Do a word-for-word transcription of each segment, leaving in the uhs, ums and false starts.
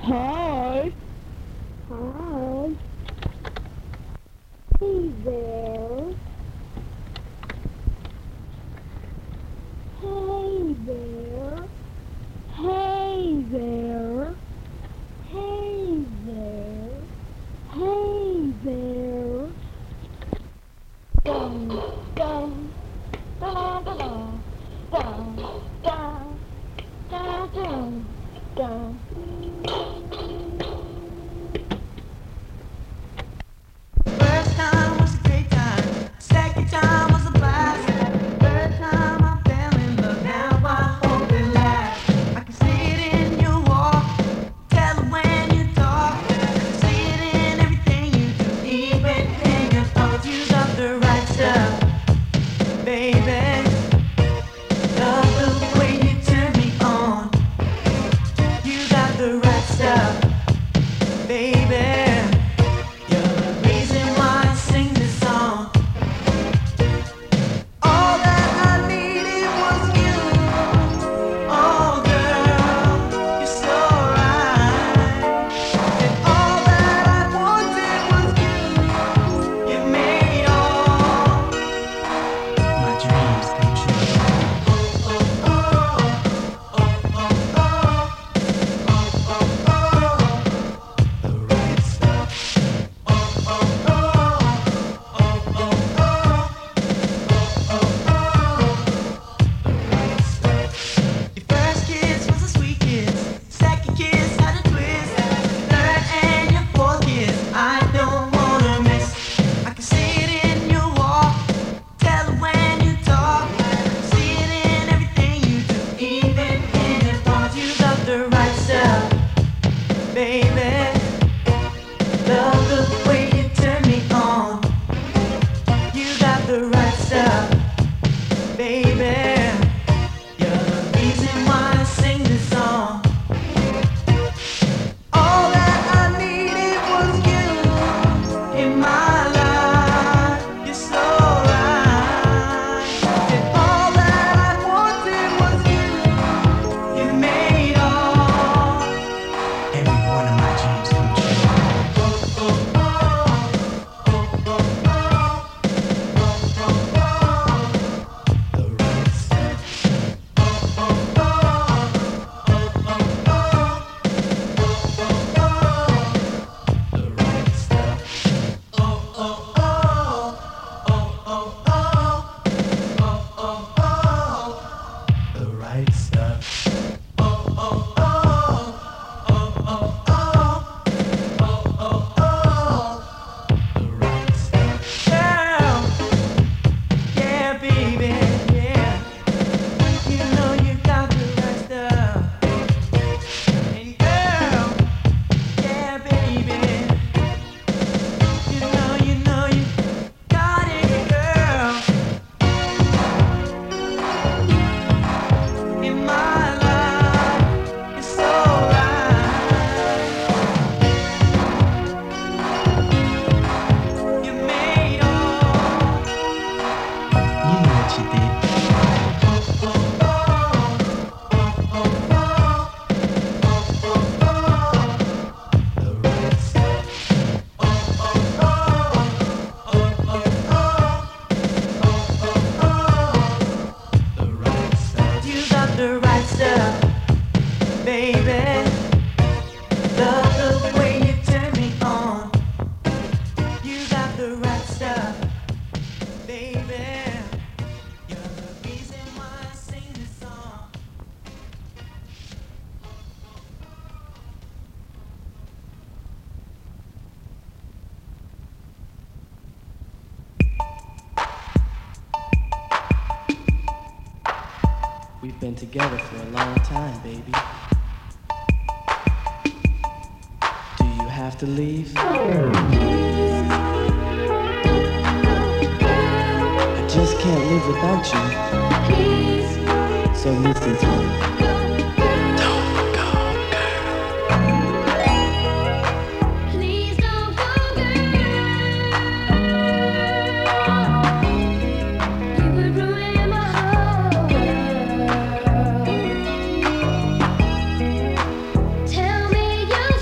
Hi. Hi. Hey there. Hey there. Hey there. Hey there. Hey there. Dum dum da da da da da da da da. First time was a great time. Second time was a blast. Third time I fell in love. Now I hope it lasts. I can see it in your walk. Tell it when you talk. I can see it in everything you do. Even in your thoughts, you got the right stuff, baby. Love the way you turn me on. You got the right stuff, baby. You're the reason why I sing this song. All that I needed was you. Oh, girl, you're so right. And all that I wanted was you. You made all my dreams come true. Oh, oh, oh, oh, oh, oh, oh, oh, the right stuff. Your first kiss was a sweet kiss. Second kiss had a twist. Third and your fourth kiss, I don't wanna miss. I can see it in your walk. Tell it when you talk. See it in everything you do. Even in your thoughts, you got the right stuff, baby. Love the way you turn me on. You got the right stuff, baby. You're the reason why I sing this song. All that I needed was you in my life. You're so right. And all that I wanted was you. You made all every one of my dreams come true. Oh, oh, oh, oh, oh, oh, oh, oh, the right stuff. Yeah, baby, yeah. You know you got the right stuff. And girl, yeah, baby. You know, you know you got it, girl. In my life, you're so right. You made all. You know what you did. You got the right stuff, baby. Love the way you turn me on. You got the right stuff, baby. You're the reason why I sing this song. We've been together for a long time, baby. Do you have to leave? I just can't live without you. So listen to me. Don't go, girl. Please don't go, girl. You would ruin my whole world. Tell me you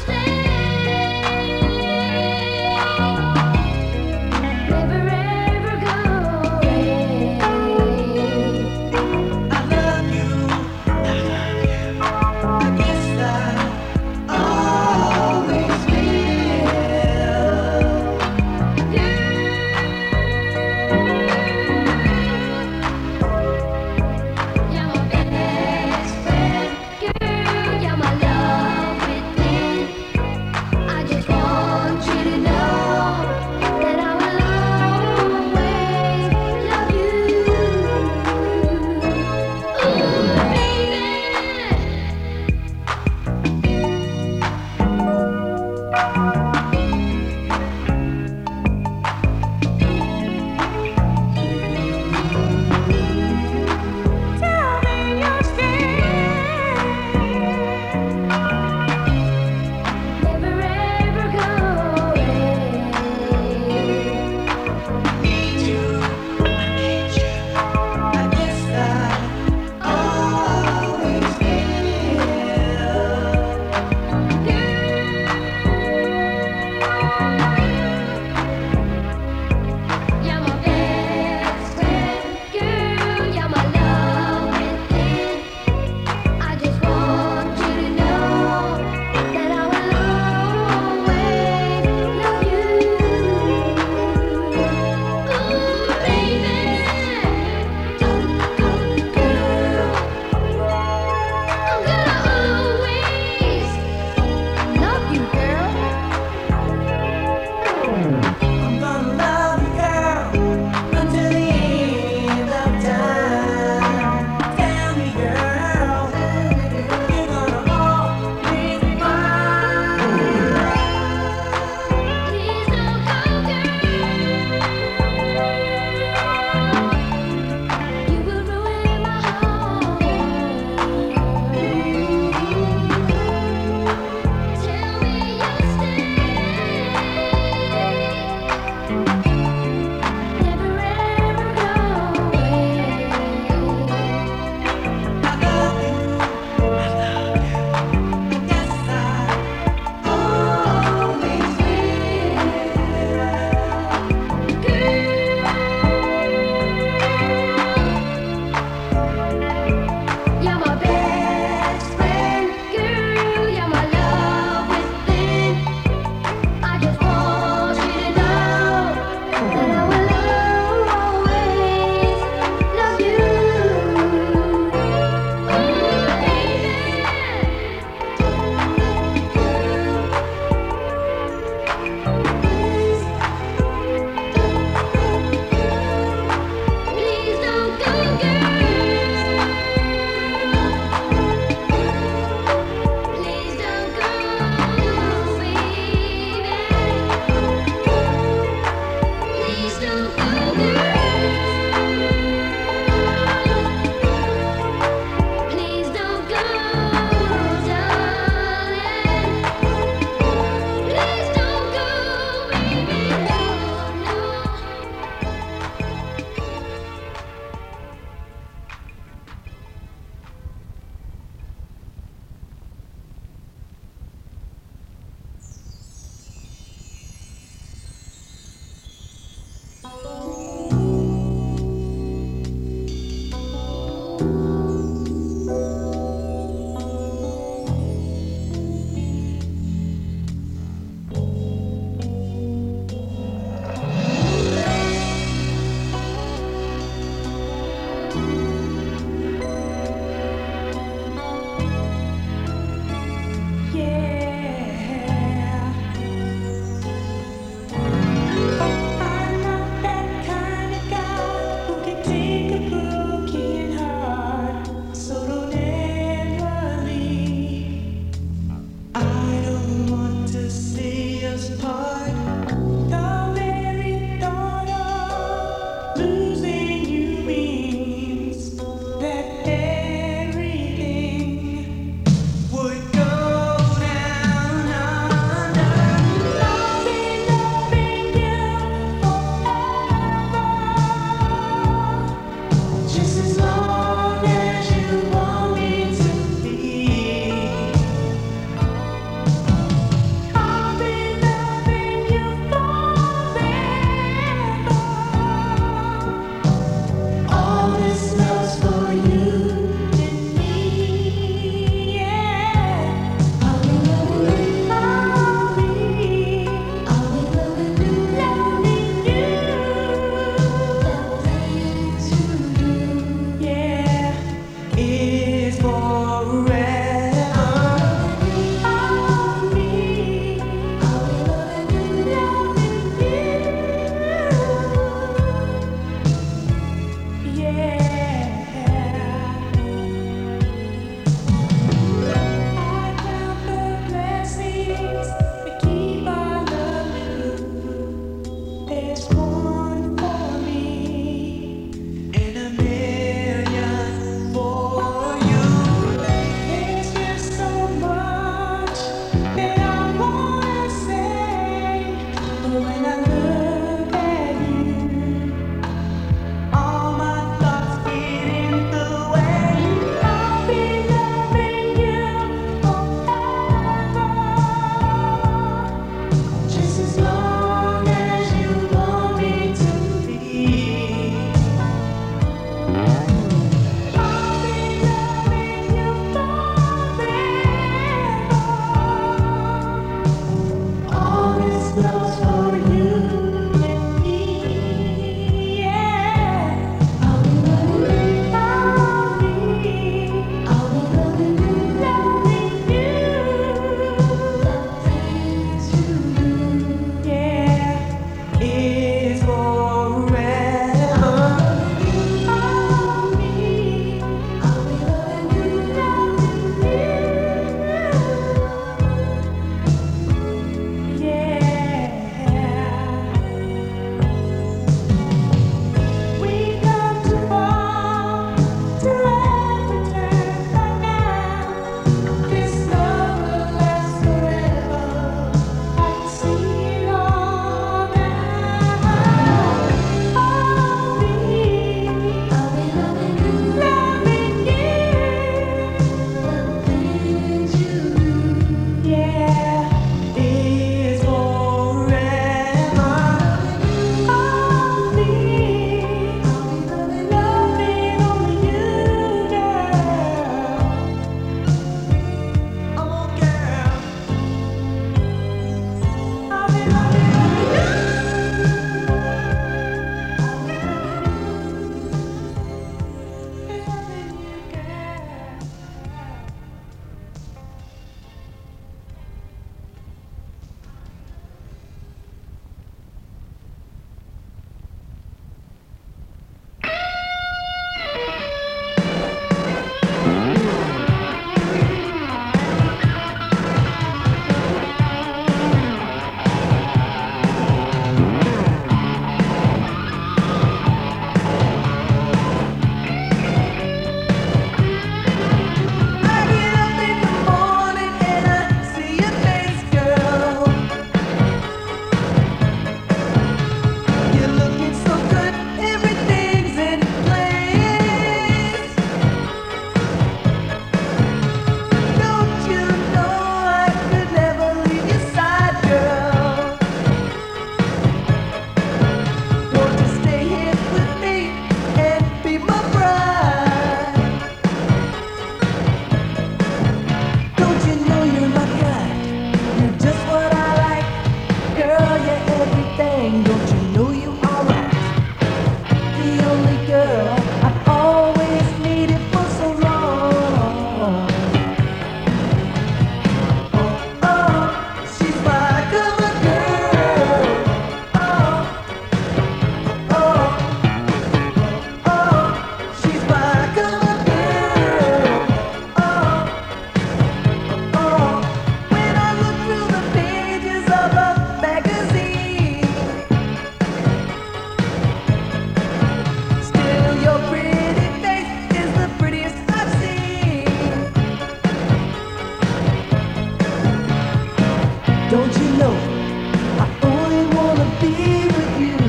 Don't you know I only wanna be with you?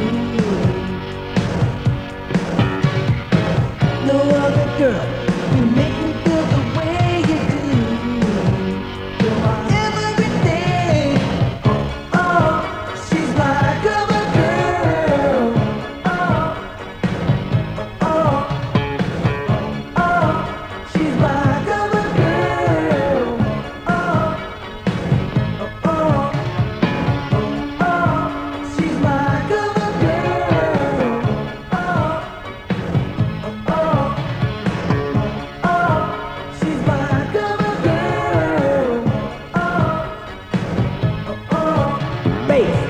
No other girl can make me feel the way you do. You're my everything. Oh, oh, she's my cover girl. Oh, oh, oh, she's my cover girl. Oh, oh, oh, she's my cover girl. Oh, oh, oh, she's my cover girl. Oh, oh, bass.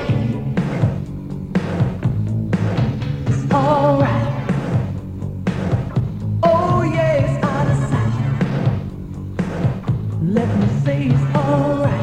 It's alright. Oh yeah, it's out of sight. Let me say it's alright.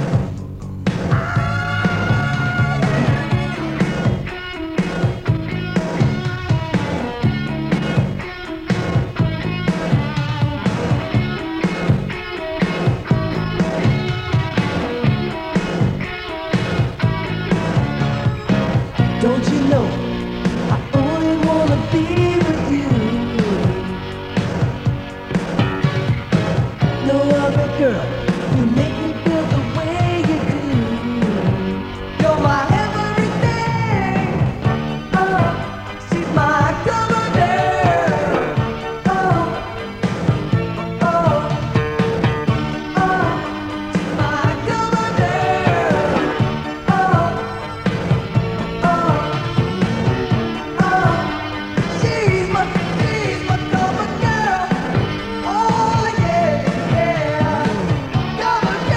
Don't you know I only wanna be with you? No other girl can make me feel the way you do. You're my everything. Oh, she's my cover girl. Oh, oh, oh, she's my cover girl. Oh, oh, oh, she's my, she's my cover girl. Oh yeah, yeah, cover girl.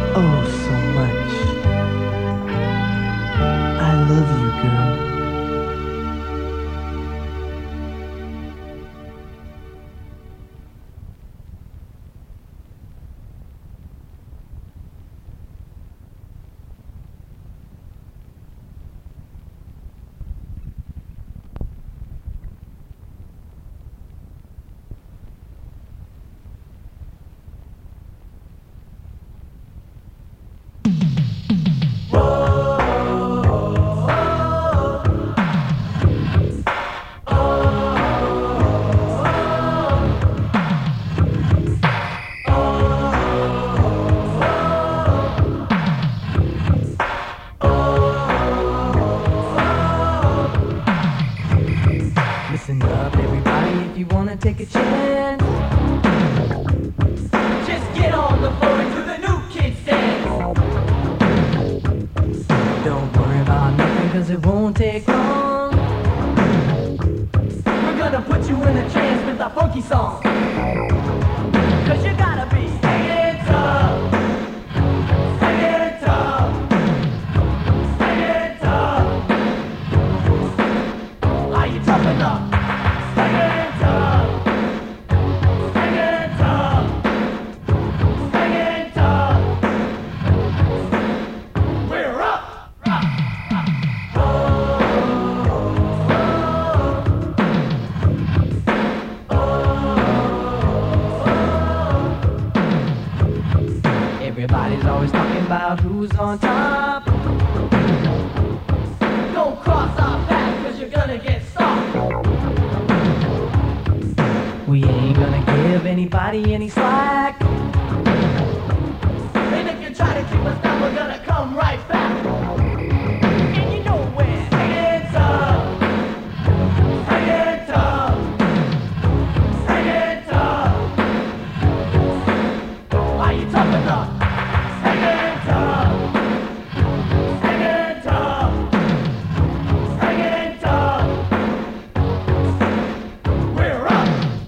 oh so much. I love you, girl. Listen up, everybody, if you wanna take a chance. Just get on the floor and do the new kids dance. Don't worry about nothing, cause it won't take long. We're gonna put you in a trance with a funky song. Cause you gotta be hanging tough. Hanging tough. Hanging tough. Are you tough enough? Hanging tough. Hanging tough. Hanging tough. We're up. Everybody's always talking about who's on top. Don't cross our path, cause you're gonna get stopped. We ain't gonna give anybody any slack. And if you try to keep us down, we're gonna come right back. And you know we're hanging tough. Hanging tough. Hanging tough. Are you tough enough? Hanging tough. Hanging tough. Hanging tough. We're up.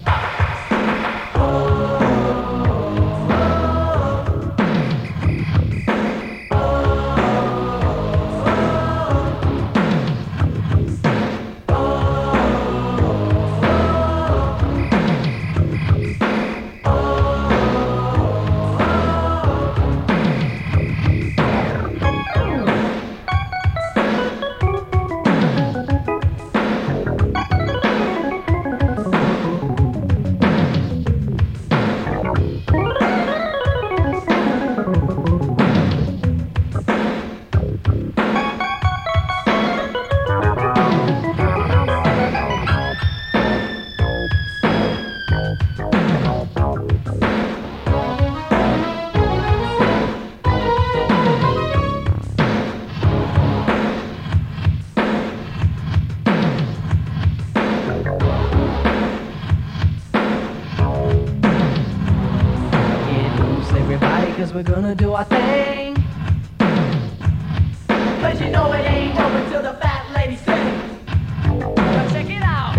Cause we're gonna do our thing. Cause you know it ain't over till the fat lady sings. Now check it out.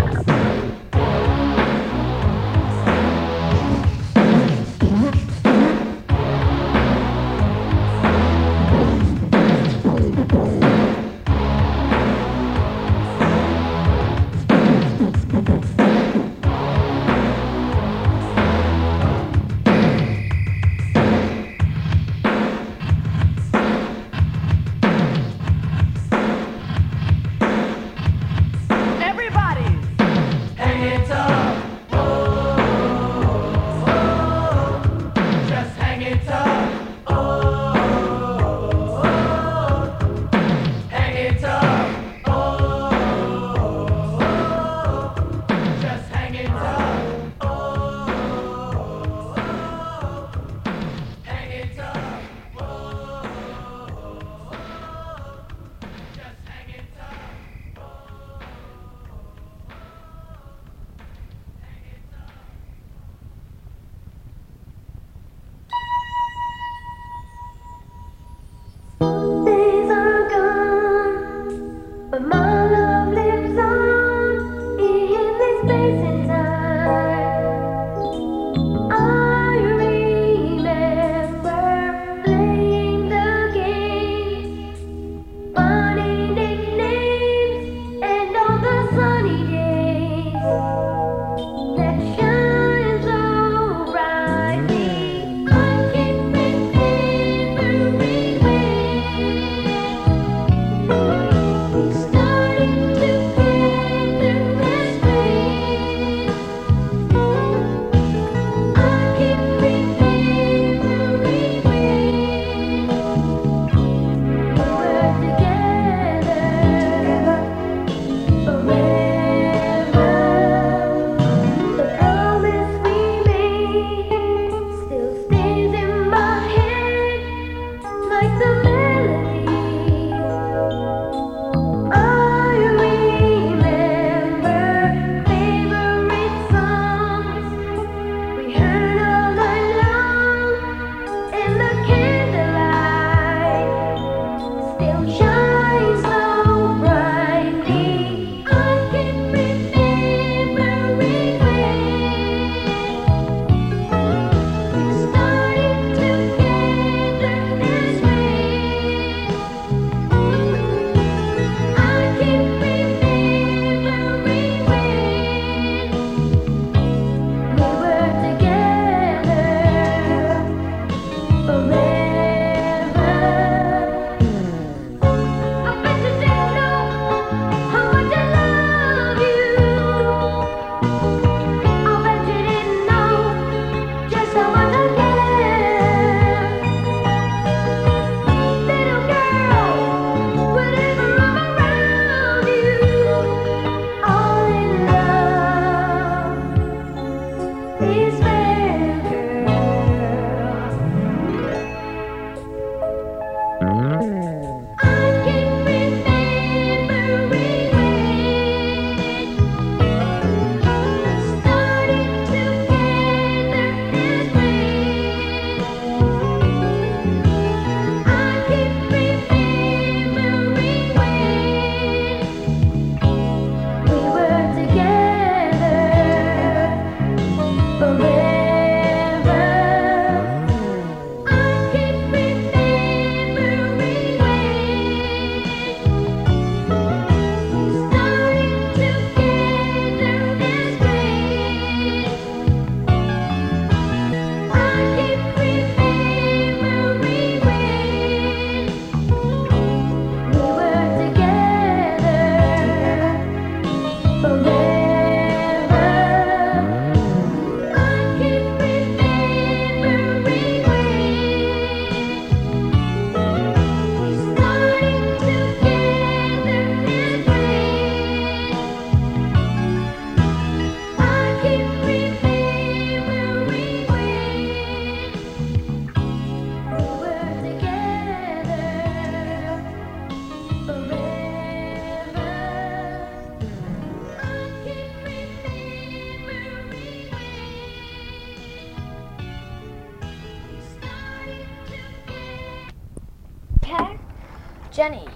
Okay, Jenny.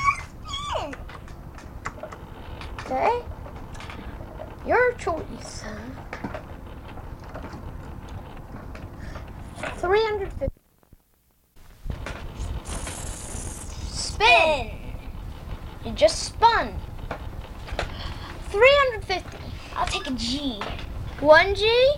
Okay, your choice. three hundred fifty. Spin. You just spun. three hundred fifty. I'll take a G. one G.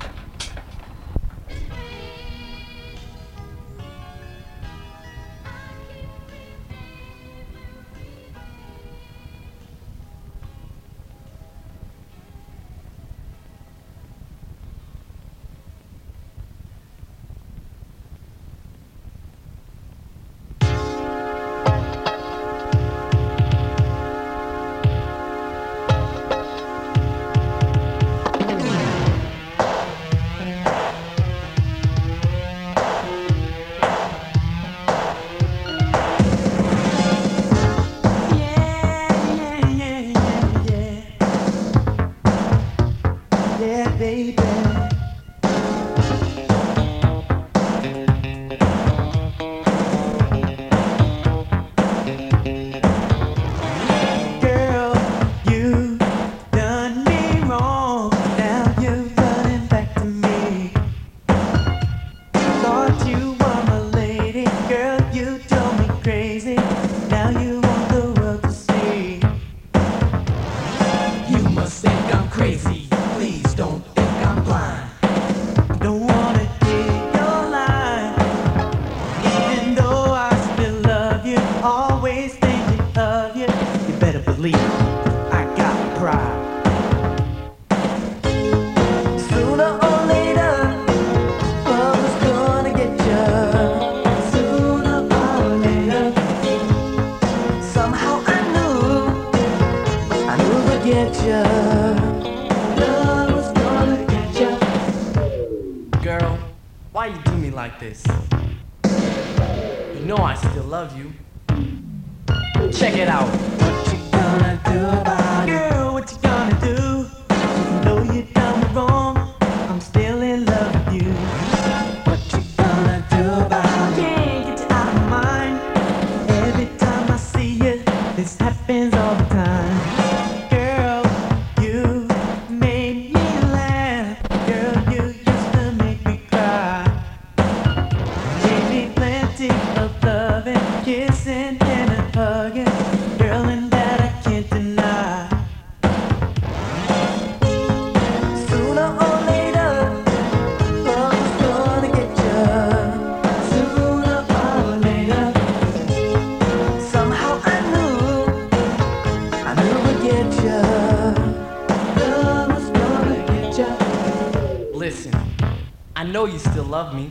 Girl, why you do me like this? You know I still love you. Check it out. What you gonna do about it? Girl, what you gonna do? You know you done me wrong. I'm still in love with you. What you gonna do about it? Can't get you out of my mind. Every time I see you, this happens all the time. Girl, you made me laugh. Girl, you used to make me cry. Gave me plenty of loving, kissing and a hugging. Girl, and that I can't deny. Sooner or later, love was gonna get you. Sooner or later, somehow I knew, I knew we'd get you. Love was gonna get you. Listen, I know you still love me.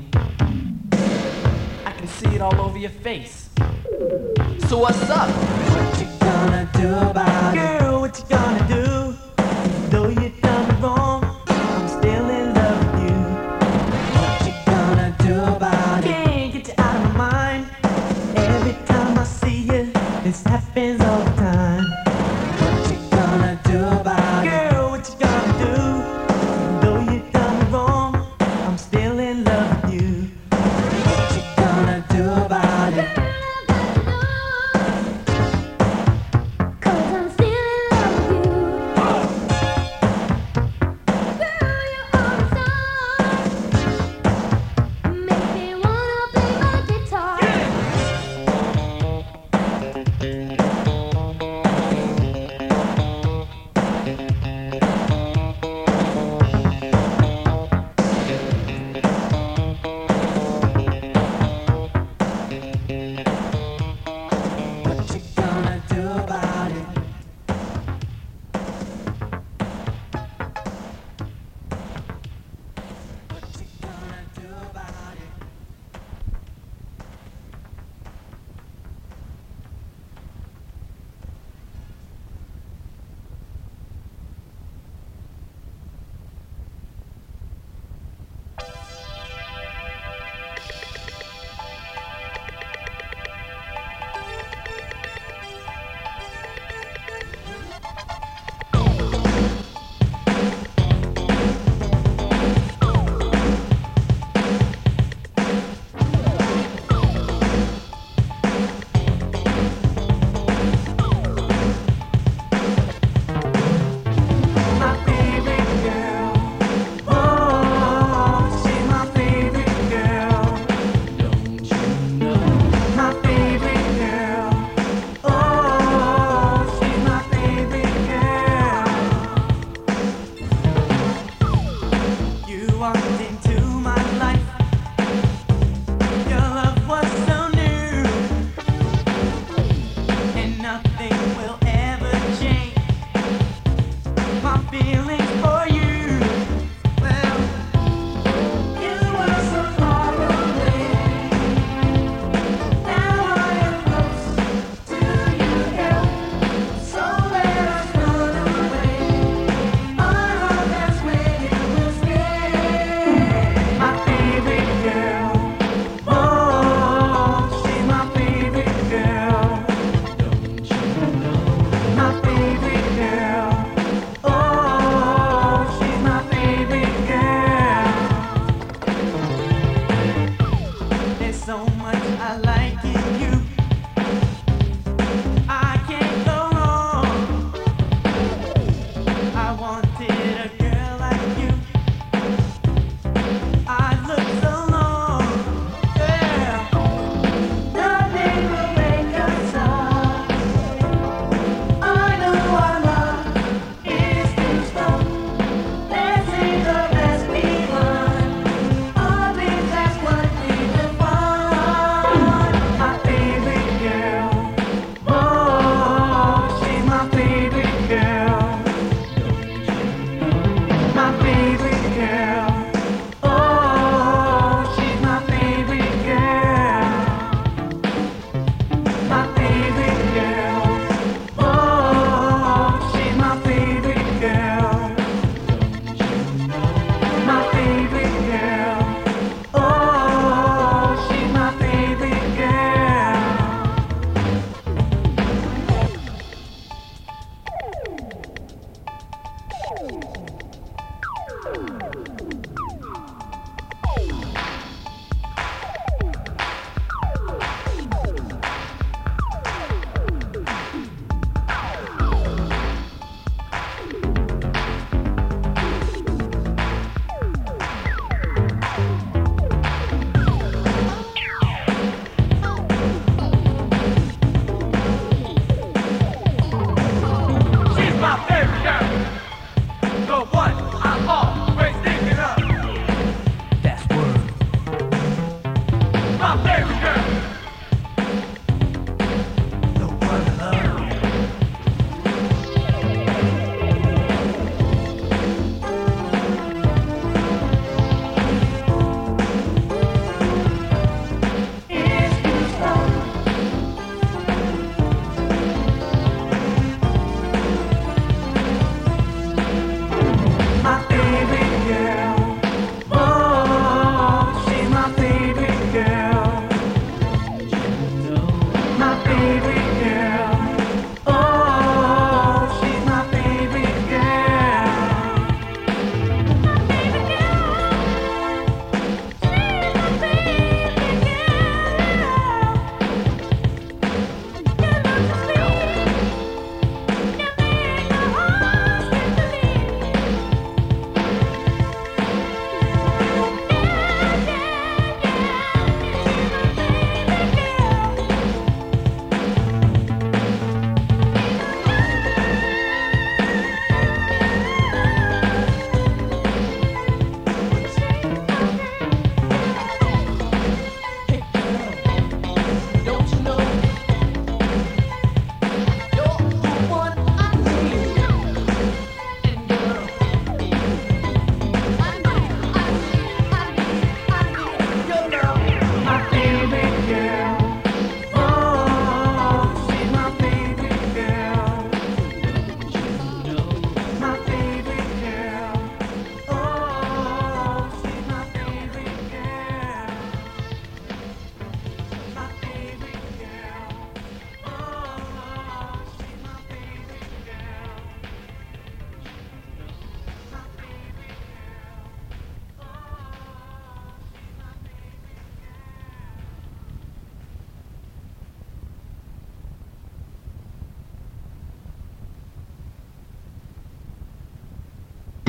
I can see it all over your face. So what's up? What you gonna do about it? Girl, what you gonna do? Though you done me wrong, I'm still in love with you. What you gonna do about it? Can't get you out of my mind. Every time I I see you, this happens all the time. What you gonna do about it? Girl, what you gonna do? Even though you done me wrong, I'm still in love with you. What you gonna do about it? Cause I'm still in love with you. Girl, you're all the stars. Make me wanna play my guitar. What you gonna do about it? What you gonna do about it? My favorite girl, oh, she's my favorite girl. Don't you know? My favorite girl, oh, she's my favorite girl. You walked into my life, your love was so new, and nothing will ever change my feelings for you. Well, you were so far away. Now I am close to you, girl. So let us run away. Our heart that's waiting will stay. My favorite girl, oh, she's my favorite girl. Don't you know? My favorite girl. Oh, she's my favorite girl. There's so much I like in you. I can't go wrong. I wanted a girl like you. I looked so long. Yeah. Nothing will make us up. I know our love is too strong. Let's see the best we want. I think that's what we define. My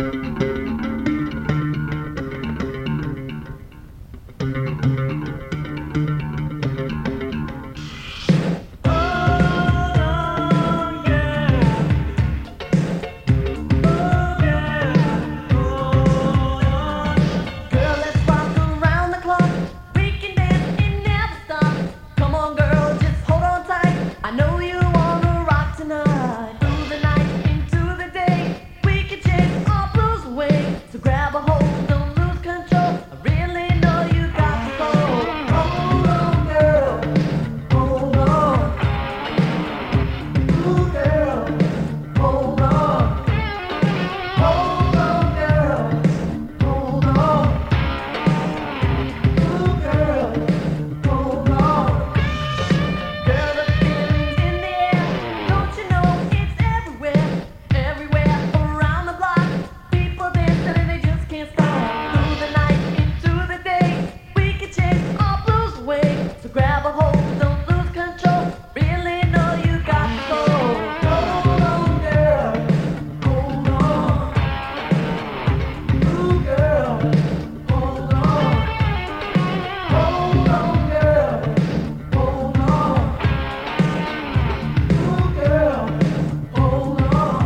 Girl, let's rock around the clock. We can dance and never stop. Come on, girl, just hold on tight. I know you wanna rock tonight. Through the night into the day, we can chase our blues away. So grab a hold, don't lose control. I really know you got to go. Hold on, girl, hold on. Ooh, girl, hold on. Hold on, girl, hold on. Ooh, girl, hold on. Girl, the feeling's in the air. Don't you know it's everywhere? Everywhere around the block. People dancing and they just can't stop. Through the night into the day, we can chase our blues away. So grab a hold, don't lose control. Really know you got to go. Hold on, girl, hold on. Ooh, girl, hold on. Hold on, girl, hold on. Ooh, girl, hold on.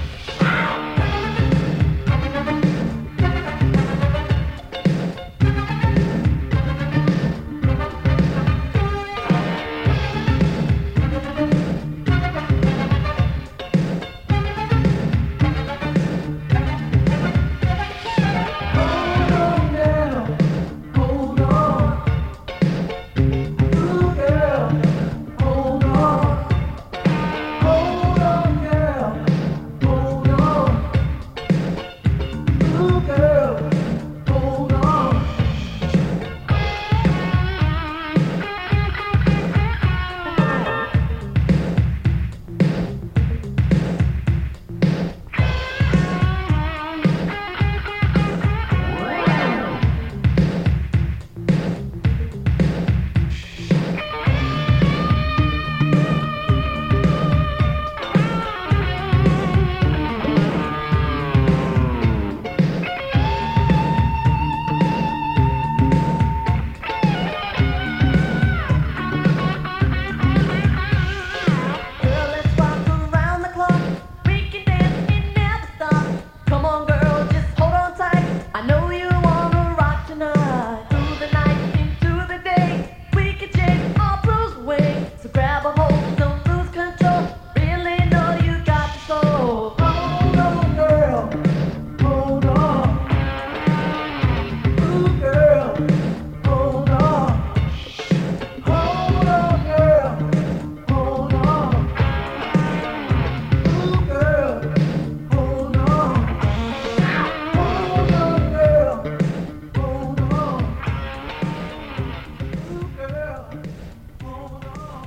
Hold on, girl, hold on. Ooh, girl, hold on. Hold on, girl, hold on. Ooh, girl, hold on. Girl, let's rock around the clock. We can dance and never stop. Come on, girl, just hold on tight. I know you wanna rock tonight. Through the night into the day, we can chase our blues away. So grab a hold, don't lose control. Really know you got to go. Hold on, girl, hold on. Ooh, girl, hold on. Hold on, girl, hold on. Ooh, girl, hold on. Hold on, girl, hold on. Ooh, girl, hold on.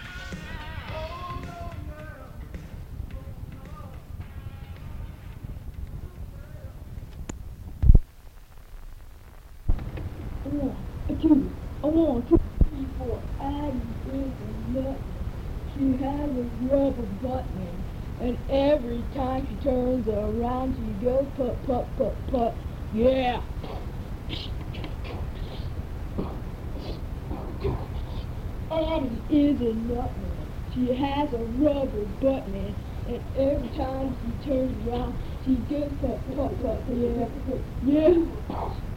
One, two, a one, two, three, four. Aggie is a nut. She has a rubber button, and every time she turns around, she goes put, put, put, put. Yeah. Addie is a nut. She has a rubber button, and every time she turns around, she goes put, put, put. Yeah. Yeah.